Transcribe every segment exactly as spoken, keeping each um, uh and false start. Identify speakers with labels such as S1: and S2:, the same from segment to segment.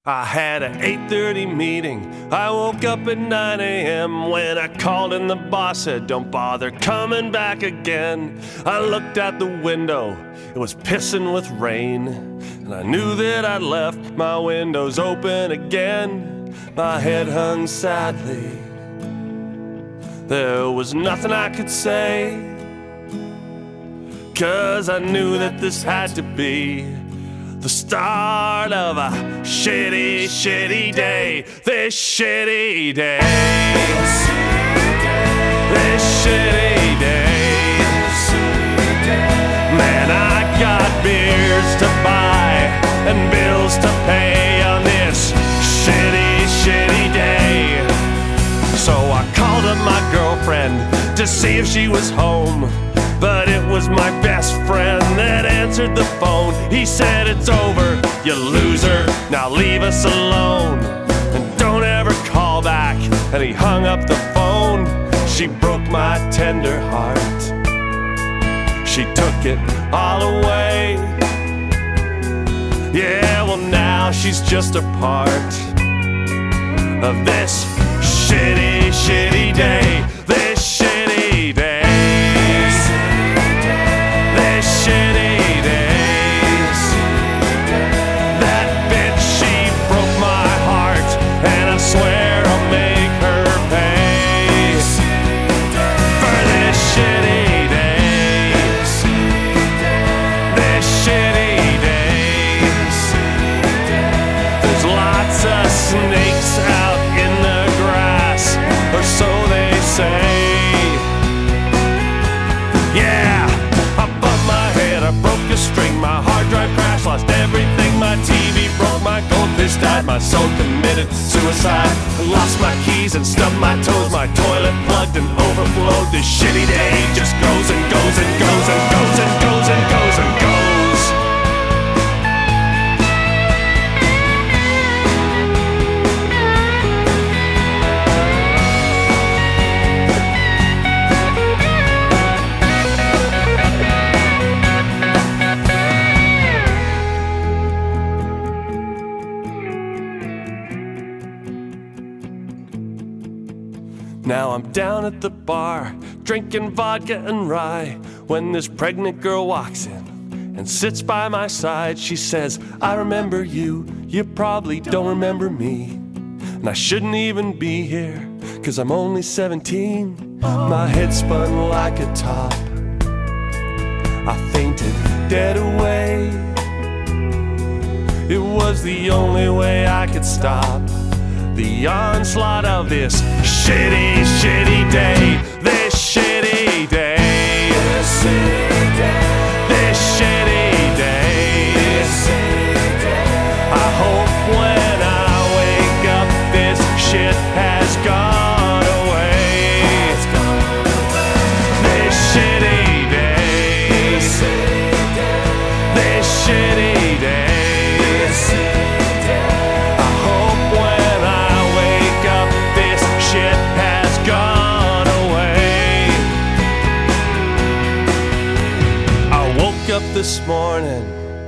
S1: I had an eight thirty meeting. I woke up at nine a.m. When I called and the boss said, don't bother coming back again. I looked out the window, it was pissing with rain, and I knew that I'd left my windows open again. My head hung sadly, there was nothing I could say, 'cause I knew that this had to be the start of a shitty, shitty day. This shitty day. This shitty day. Man, I got beers to buy and bills to pay on this shitty, shitty day. So I called up my girlfriend to see if she was home, but it was my best friend that answered the phone. He said, it's over, you loser, now leave us alone, and don't ever call back. And he hung up the phone. She broke my tender heart, she took it all away. Yeah, well now she's just a part of this shitty, shitty day. This shitty day. Snakes out in the grass, or so they say. Yeah, I bumped my head, I broke a string, my hard drive crashed, lost everything. My T V broke, my goldfish died, my soul committed suicide. I lost my keys and stubbed my toes, my toilet plugged and overflowed. This shitty day just goes and goes and goes and goes and goes and goes and goes. Now I'm down at the bar, drinking vodka and rye, when this pregnant girl walks in and sits by my side. She says, I remember you, you probably don't remember me, and I shouldn't even be here, 'cause I'm only seventeen. My head spun like a top, I fainted dead away. It was the only way I could stop the onslaught of this shitty, shitty day. This shitty day. This shitty day. This shitty day. This shitty day. I hope when I wake up this shit has gone away. It's gone away. This shitty day. This shitty day. This shitty day. This shitty day. I hope when I shit has gone away. I woke up this morning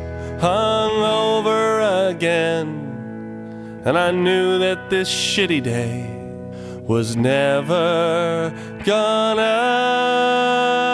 S1: hungover again, and I knew that this shitty day was never gonna